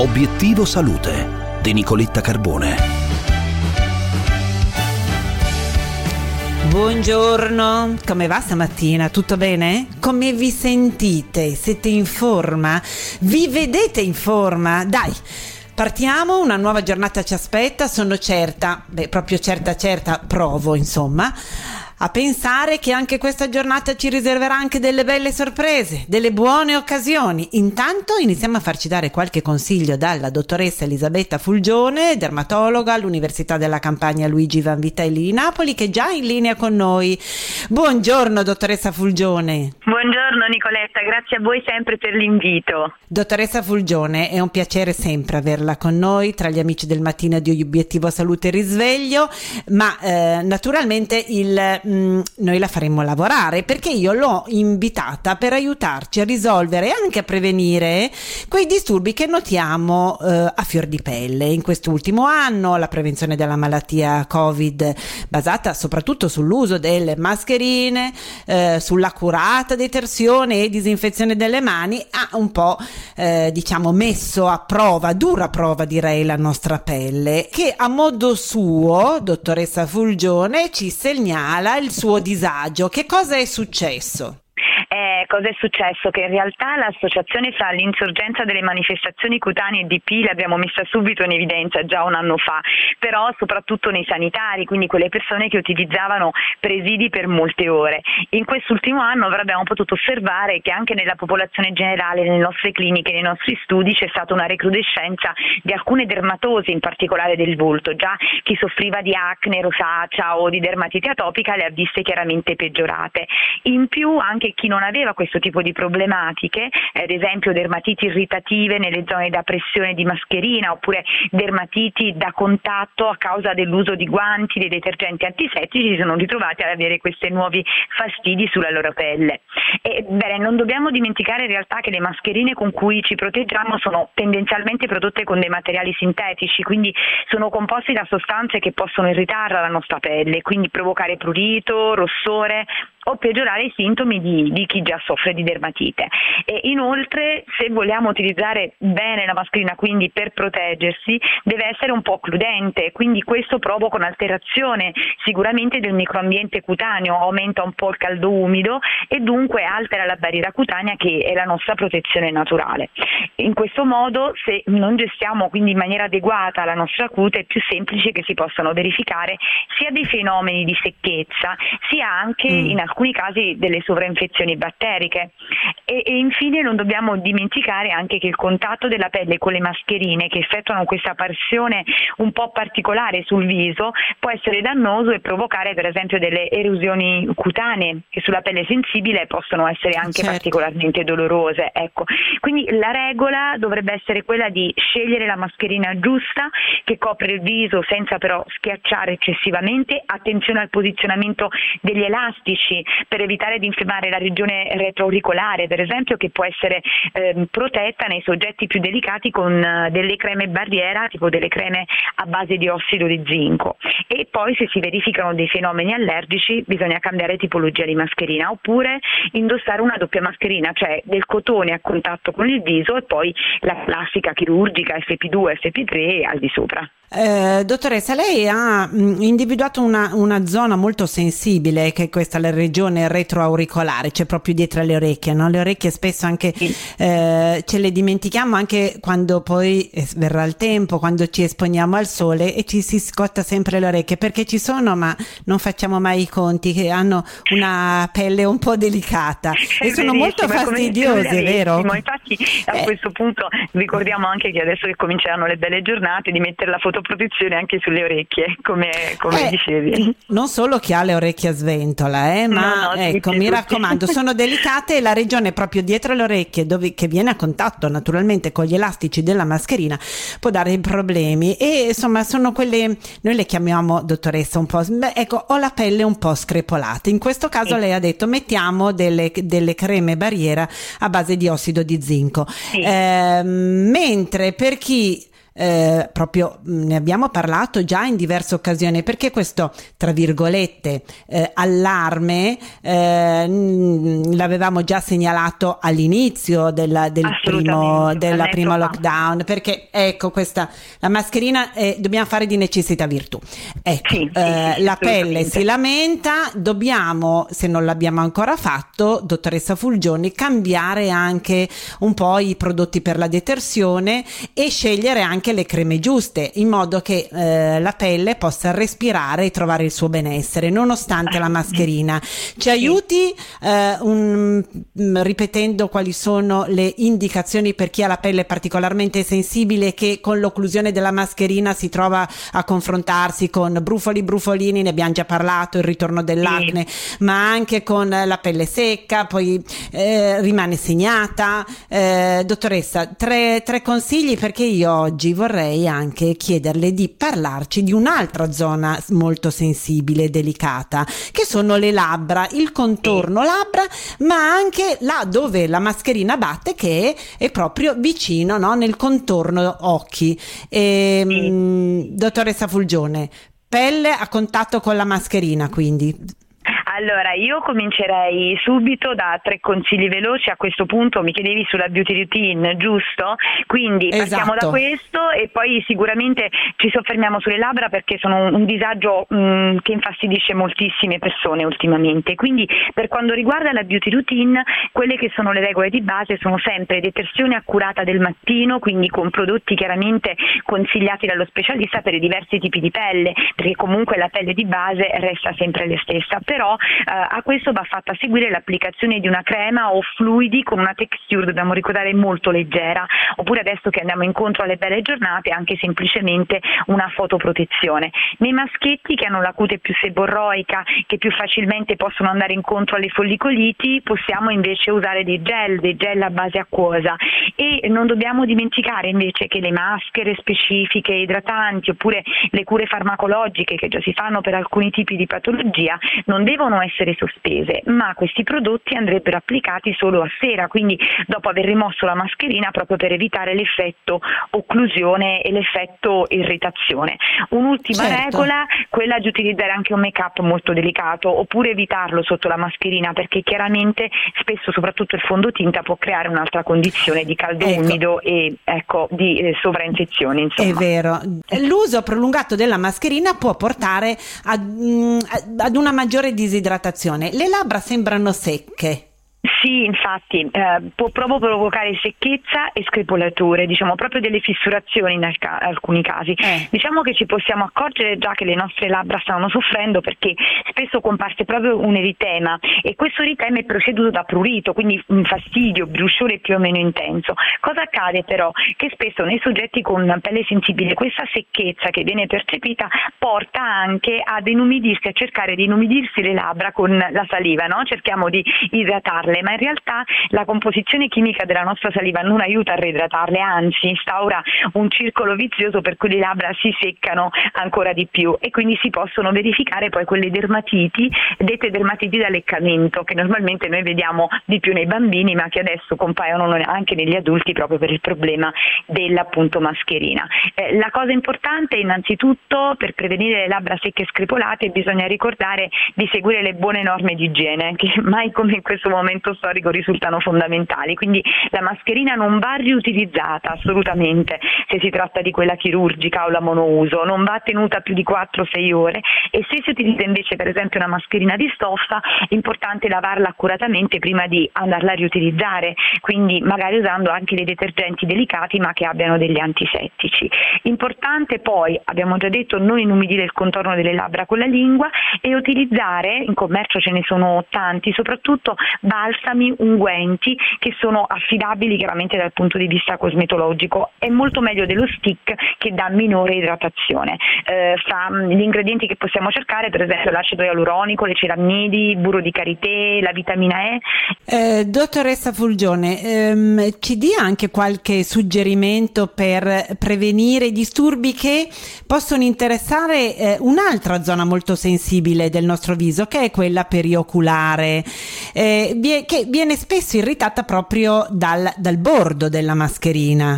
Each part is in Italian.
Obiettivo Salute di Nicoletta Carbone. Buongiorno, come va stamattina? Tutto bene? Come vi sentite? Siete in forma? Vi vedete in forma? Dai, partiamo, una nuova giornata ci aspetta, sono certa, proprio certa, provo insomma, a pensare che anche questa giornata ci riserverà anche delle belle sorprese, delle buone occasioni. Intanto iniziamo a farci dare qualche consiglio dalla dottoressa Elisabetta Fulgione, dermatologa all'Università della Campania Luigi Vanvitelli di Napoli, che è già in linea con noi. Buongiorno dottoressa Fulgione. Buongiorno Nicoletta, grazie a voi sempre per l'invito. Dottoressa Fulgione, è un piacere sempre averla con noi tra gli amici del mattino di Obiettivo Salute Risveglio, ma naturalmente noi la faremo lavorare perché io l'ho invitata per aiutarci a risolvere e anche a prevenire quei disturbi che notiamo a fior di pelle in quest'ultimo anno. La prevenzione della malattia Covid, basata soprattutto sull'uso delle mascherine, sull'accurata detersione e disinfezione delle mani, ha un po' messo a prova, dura prova direi, la nostra pelle, che a modo suo, dottoressa Fulgione, ci segnala il suo disagio. Che cosa è successo? Cosa è successo? Che in realtà l'associazione fra l'insorgenza delle manifestazioni cutanee e DP l'abbiamo messa subito in evidenza già un anno fa, però soprattutto nei sanitari, quindi quelle persone che utilizzavano presidi per molte ore. In quest'ultimo anno abbiamo potuto osservare che anche nella popolazione generale, nelle nostre cliniche, nei nostri studi, c'è stata una recrudescenza di alcune dermatosi, in particolare del volto. Già chi soffriva di acne, rosacea o di dermatite atopica le ha viste chiaramente peggiorate. In più anche chi non aveva questo tipo di problematiche, ad esempio dermatiti irritative nelle zone da pressione di mascherina, oppure dermatiti da contatto a causa dell'uso di guanti, dei detergenti antisettici, si sono ritrovati ad avere questi nuovi fastidi sulla loro pelle. Non dobbiamo dimenticare in realtà che le mascherine con cui ci proteggiamo sono tendenzialmente prodotte con dei materiali sintetici, quindi sono composti da sostanze che possono irritare la nostra pelle, quindi provocare prurito, rossore o peggiorare i sintomi di chi già soffre di dermatite. E inoltre, se vogliamo utilizzare bene la mascherina, quindi per proteggersi, deve essere un po' occludente, quindi questo provoca un'alterazione sicuramente del microambiente cutaneo, aumenta un po' il caldo umido e dunque altera la barriera cutanea, che è la nostra protezione naturale. In questo modo, se non gestiamo quindi in maniera adeguata la nostra cute, è più semplice che si possano verificare sia dei fenomeni di secchezza, sia anche in alcuni casi delle sovrainfezioni batteriche. E infine non dobbiamo dimenticare anche che il contatto della pelle con le mascherine, che effettuano questa pressione un po' particolare sul viso, può essere dannoso e provocare per esempio delle erosioni cutanee che sulla pelle sensibile possono essere anche particolarmente dolorose. Ecco. Quindi la regola dovrebbe essere quella di scegliere la mascherina giusta, che copre il viso senza però schiacciare eccessivamente. Attenzione al posizionamento degli elastici per evitare di infiammare la regione retroauricolare, per esempio, che può essere protetta nei soggetti più delicati con delle creme barriera, tipo delle creme a base di ossido di zinco. E poi, se si verificano dei fenomeni allergici, bisogna cambiare tipologia di mascherina, oppure indossare una doppia mascherina, cioè del cotone a contatto con il viso e poi la classica chirurgica FP2, FP3 al di sopra. Dottoressa, lei ha individuato una zona molto sensibile, che è questa, la regione retroauricolare, c'è proprio dietro le orecchie, no? Le orecchie spesso anche ce le dimentichiamo anche quando poi verrà il tempo, quando ci esponiamo al sole e ci si scotta sempre le orecchie, perché ci sono, ma non facciamo mai i conti, che hanno una pelle un po' delicata e sono molto fastidiose, vero? Infatti a questo punto ricordiamo anche che adesso che cominceranno le belle giornate, di mettere la fotoprotezione anche sulle orecchie, come dicevi. Non solo chi ha le orecchie a sventola, ma ecco, mi raccomando, sono delicate, e la regione proprio dietro le orecchie, che viene a contatto naturalmente con gli elastici della mascherina, può dare problemi. E insomma sono quelle, noi le chiamiamo, dottoressa, un po', ho la pelle un po' screpolata. In questo caso lei ha detto mettiamo delle creme barriera a base di ossido di zinco, mentre per chi proprio ne abbiamo parlato già in diverse occasioni, perché questo, tra virgolette, allarme l'avevamo già segnalato all'inizio della prima lockdown, perché ecco, questa la mascherina dobbiamo fare di necessità virtù. Ecco, sì, la pelle si lamenta, dobbiamo, se non l'abbiamo ancora fatto, dottoressa Fulgioni, cambiare anche un po' i prodotti per la detersione e scegliere anche le creme giuste, in modo che la pelle possa respirare e trovare il suo benessere nonostante la mascherina. Ci aiuti ripetendo quali sono le indicazioni per chi ha la pelle particolarmente sensibile, che con l'occlusione della mascherina si trova a confrontarsi con brufolini, ne abbiamo già parlato, il ritorno dell'acne, ma anche con la pelle secca, poi rimane segnata. Dottoressa, tre consigli, perché io oggi vorrei anche chiederle di parlarci di un'altra zona molto sensibile e delicata, che sono le labbra, il contorno labbra, ma anche là dove la mascherina batte, che è proprio vicino, no? Nel contorno occhi. Dottoressa Fulgione, pelle a contatto con la mascherina, quindi. Allora, io comincerei subito da 3 consigli veloci. A questo punto mi chiedevi sulla beauty routine, giusto? Quindi partiamo da questo e poi sicuramente ci soffermiamo sulle labbra, perché sono un disagio che infastidisce moltissime persone ultimamente. Quindi per quanto riguarda la beauty routine, quelle che sono le regole di base sono sempre detersione accurata del mattino, quindi con prodotti chiaramente consigliati dallo specialista per i diversi tipi di pelle, perché comunque la pelle di base resta sempre la stessa, però a questo va fatta seguire l'applicazione di una crema o fluidi con una texture, dobbiamo ricordare, molto leggera, oppure adesso che andiamo incontro alle belle giornate anche semplicemente una fotoprotezione. Nei maschietti che hanno la cute più seborroica, che più facilmente possono andare incontro alle follicoliti, possiamo invece usare dei gel a base acquosa, e non dobbiamo dimenticare invece che le maschere specifiche idratanti oppure le cure farmacologiche che già si fanno per alcuni tipi di patologia non devono essere sospese, ma questi prodotti andrebbero applicati solo a sera, quindi dopo aver rimosso la mascherina, proprio per evitare l'effetto occlusione e l'effetto irritazione. Un'ultima regola, quella di utilizzare anche un make-up molto delicato, oppure evitarlo sotto la mascherina, perché chiaramente spesso soprattutto il fondotinta può creare un'altra condizione di caldo umido e di sovrainfezione, insomma. È vero, l'uso prolungato della mascherina può portare ad una maggiore disidratazione. Le labbra sembrano secche. Sì, infatti può proprio provocare secchezza e screpolature, diciamo proprio delle fissurazioni in alcuni casi. Diciamo che ci possiamo accorgere già che le nostre labbra stanno soffrendo, perché spesso comparte proprio un eritema, e questo eritema è preceduto da prurito, quindi un fastidio, bruciore più o meno intenso. Cosa accade però? Che spesso nei soggetti con pelle sensibile questa secchezza che viene percepita porta anche ad inumidirsi, a cercare di inumidirsi le labbra con la saliva, no? Cerchiamo di idratarle, ma in realtà la composizione chimica della nostra saliva non aiuta a reidratarle, anzi instaura un circolo vizioso per cui le labbra si seccano ancora di più, e quindi si possono verificare poi quelle dermatiti, dette dermatiti da leccamento, che normalmente noi vediamo di più nei bambini, ma che adesso compaiono anche negli adulti proprio per il problema dell'appunto mascherina. La cosa importante innanzitutto, per prevenire le labbra secche e screpolate, bisogna ricordare di seguire le buone norme di igiene, che mai come in questo momento storico risultano fondamentali. Quindi la mascherina non va riutilizzata assolutamente se si tratta di quella chirurgica o la monouso, non va tenuta più di 4-6 ore, e se si utilizza invece per esempio una mascherina di stoffa è importante lavarla accuratamente prima di andarla a riutilizzare, quindi magari usando anche dei detergenti delicati ma che abbiano degli antisettici. Importante poi, abbiamo già detto, non inumidire il contorno delle labbra con la lingua, e utilizzare, in commercio ce ne sono tanti, soprattutto balsami, unguenti che sono affidabili chiaramente dal punto di vista cosmetologico. È molto meglio dello stick, che dà minore idratazione. Fra gli ingredienti che possiamo cercare, per esempio l'acido ialuronico, le ceramidi, il burro di karité, la vitamina E. Dottoressa Fulgione, ci dia anche qualche suggerimento per prevenire i disturbi che possono interessare un'altra zona molto sensibile del nostro viso, che è quella perioculare, che viene spesso irritata proprio dal bordo della mascherina.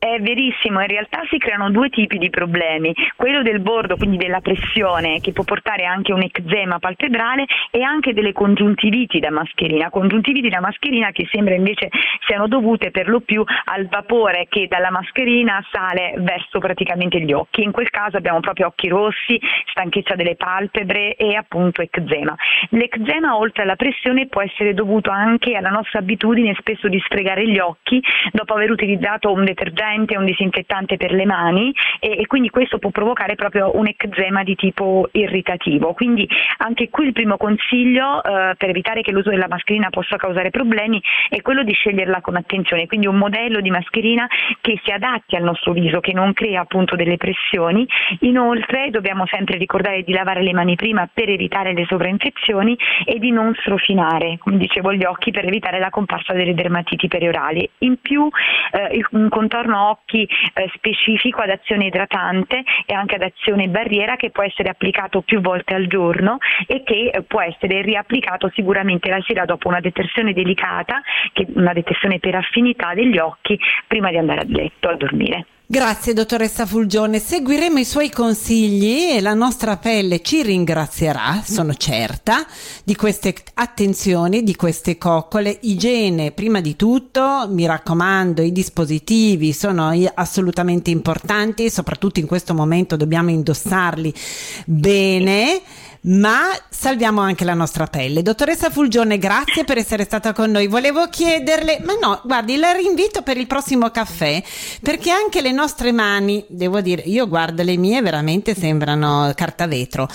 È verissimo, in realtà si creano due tipi di problemi, quello del bordo, quindi della pressione, che può portare anche un eczema palpebrale, e anche delle congiuntiviti da mascherina che sembra invece siano dovute per lo più al vapore che dalla mascherina sale verso praticamente gli occhi. In quel caso abbiamo proprio occhi rossi, stanchezza delle palpebre e appunto eczema. L'eczema, oltre alla pressione, può essere dovuto anche alla nostra abitudine spesso di sfregare gli occhi dopo aver utilizzato un detergente, un disinfettante per le mani, e quindi questo può provocare proprio un eczema di tipo irritativo. Quindi anche qui il primo consiglio per evitare che l'uso della mascherina possa causare problemi è quello di sceglierla con attenzione, quindi un modello di mascherina che si adatti al nostro viso, che non crea appunto delle pressioni. Inoltre dobbiamo sempre ricordare di lavare le mani prima per evitare le sovrainfezioni e di non strofinare, come dicevo, gli occhi per evitare la comparsa delle dermatiti periorali. In più un contorno occhi specifico ad azione idratante e anche ad azione barriera, che può essere applicato più volte al giorno e che può essere riapplicato sicuramente la sera dopo una detersione delicata, una detersione per affinità degli occhi, prima di andare a letto a dormire. Grazie dottoressa Fulgione, seguiremo i suoi consigli e la nostra pelle ci ringrazierà, sono certa, di queste attenzioni, di queste coccole. Igiene prima di tutto, mi raccomando, i dispositivi sono assolutamente importanti, soprattutto in questo momento dobbiamo indossarli bene, ma salviamo anche la nostra pelle. Dottoressa Fulgione, grazie per essere stata con noi. Volevo chiederle, ma no, guardi, la rinvito per il prossimo caffè, perché anche le nostre mani, devo dire, io guardo le mie, veramente sembrano carta vetro.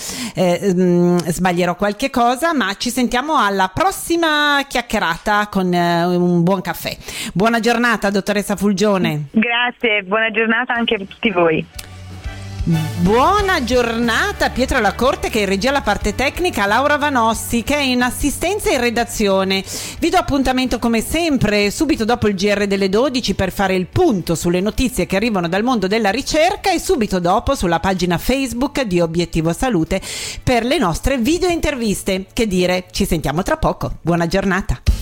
Sbaglierò qualche cosa, ma ci sentiamo alla prossima chiacchierata con un buon caffè. Buona giornata, dottoressa Fulgione. Grazie, buona giornata anche a tutti voi. Buona giornata Pietro Lacorte, che è in regia alla parte tecnica, Laura Vanossi che è in assistenza e in redazione. Vi do appuntamento come sempre subito dopo il GR delle 12 per fare il punto sulle notizie che arrivano dal mondo della ricerca, e subito dopo sulla pagina Facebook di Obiettivo Salute per le nostre video interviste. Che dire, ci sentiamo tra poco. Buona giornata.